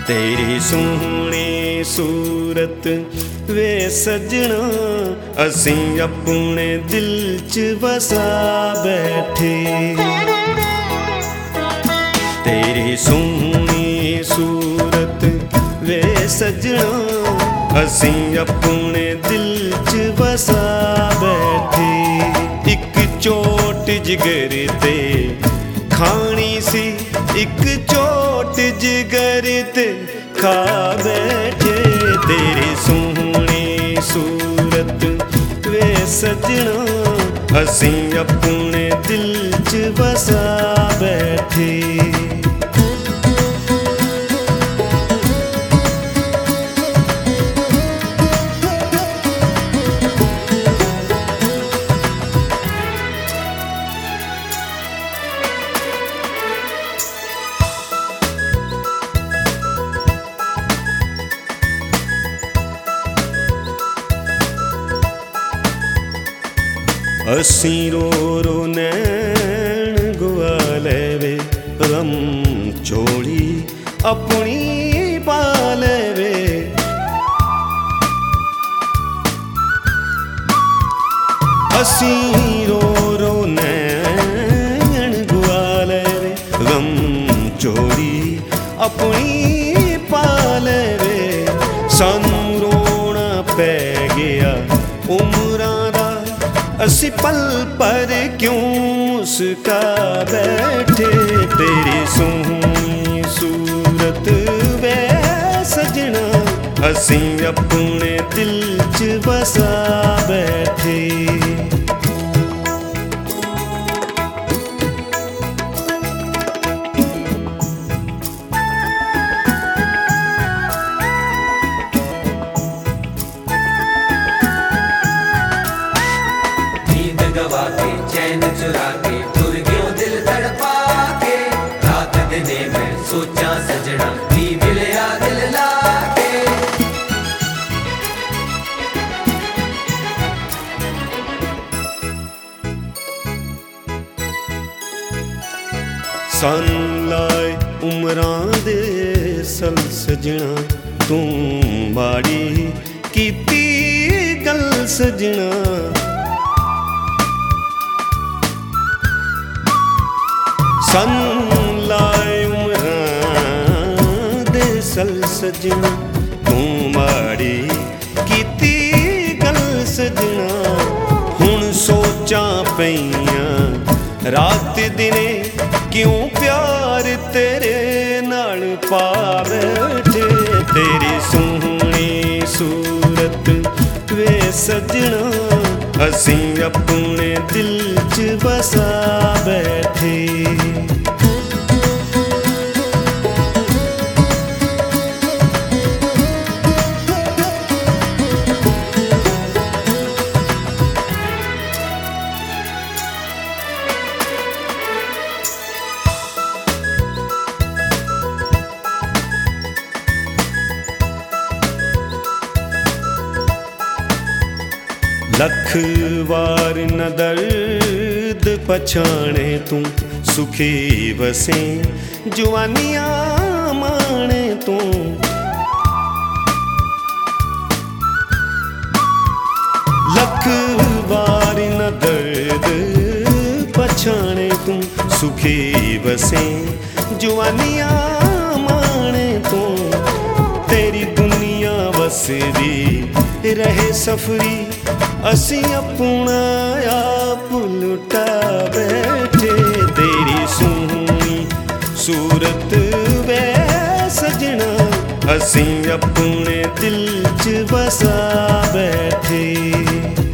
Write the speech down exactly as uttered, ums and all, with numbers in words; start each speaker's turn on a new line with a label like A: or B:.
A: तेरी सोहनी सूरत वे सजना असी अपने दिल च बसा बैठे। तेरी सोहनी सूरत वे सजना असी अपने दिल च बसा बैठे। एक चोट जिगर ते खानी सी, एक चोट जिगर ते खा बैठे। तेरी सोहनी सूरत वे सजना असी अपने दिल च बसा बैठे। असी रो रो नैन गुआ लेवे, गम चोली अपनी पा लेवे। असी रो रो नैन गुआ लेवे, गम चोली अपनी पा लेवे। सानू रोना पै गया उमरां दा, असी पल पर क्यों मुस्का बैठे। तेरी सोहनी सूरत वे सजना असी अपने दिल च बसा बैठे।
B: गवा के चैन चुरा के तुर गयो दिल तड़पा के। रात दिने में सोचा सजना नी मिलया दिल लाके।
A: सन लाए उमरां दे सल सजना, तू माड़ी कीती गल सजना। सन लाए उमरां दे सल सजना, तू माड़ी कीती गल सजना। हुण सोचां पईयां रात दिने क्यों प्यार तेरे नाल पा बैठे। तेरी सोहनी सूरत वे सजना असी अपने दिल च बसा बैठे। लख वार न दर्द पछाणे तू, सुखी बसे जुआनियां माणे तू। लख वार न दर्द पछाणे तू, सुखी बसे जुआनियां माणे तू। तेरी दुनिया बसदी रहे सफरी, असी अपना आप लुटा बैठे। तेरी सोहनी सूरत वे सजना असी अपने दिल च बसा बैठे।